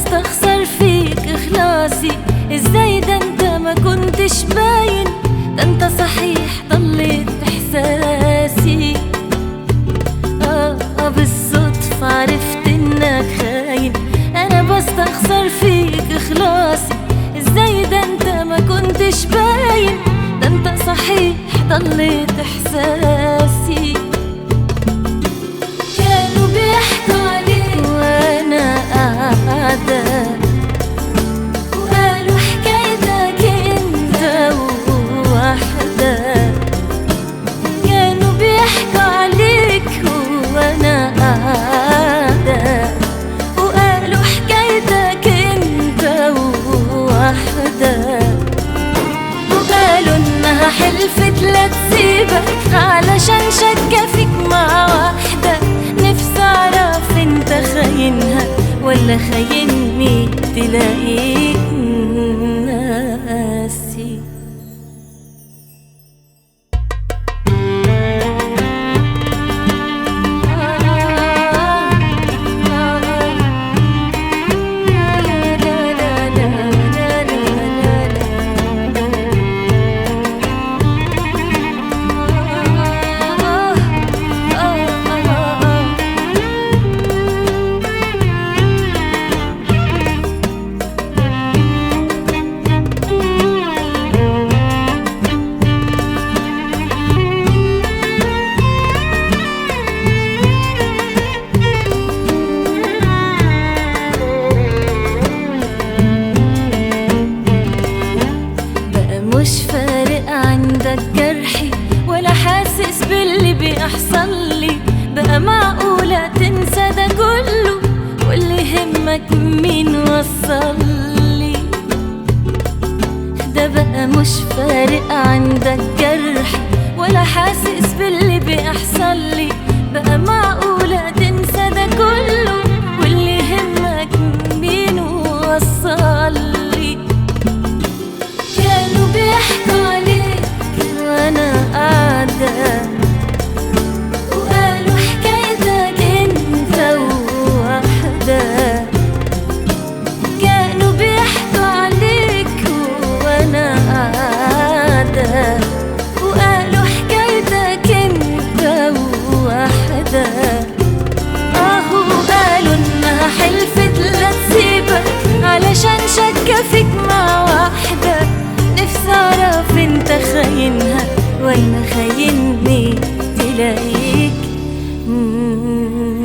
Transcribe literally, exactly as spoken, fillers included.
بستخسر فيك إخلاصي. ازاي ده انت ما كنتش باين، ده انت صحيح ضليت إحساسي. آه, آه بالصدفة عرفت إنك خاين، أنا بستخسر فيك إخلاصي. ازاي ده انت ما كنتش باين، ده انت صحيح ضليت إحساسي. كانوا بيحكوا عليك وأنا قاعدة، وقالوا حكايتك انت ووحدة. كانوا بيحكوا عليك وأنا قاعدة، وقالوا حكايتك انت ووحدة. وقالوا انها حلفت لا تسيبك علشان شكة فيك مع واحدة. نفسي اعرف انت خاينها ولا خايني، تلاقيك ناسي. مش فارق عندك جرحي ولا حاسس باللي بيحصل لي. بقى معقولة تنسى ده كله واللي يهمك مين وصلي؟ ده بقى مش فارق عندك جرحي ولا حاسس باللي بيحصل لي. بقى معقولة تنسى ده كله واللي يهمك مين وصلي؟ كانوا بيحكوا عليك وانا قاعدة، وقالوا حكايتك انت ووحدة. كانوا بيحكوا عليك وانا قاعدة، وقالوا حكايتك انت ووحدة. اهو قالوا انها حلفت لا تسيبك علشان شكة فيك مع واحدة. نفسي اعرف انت خاينها ولا خايني، تلاقيك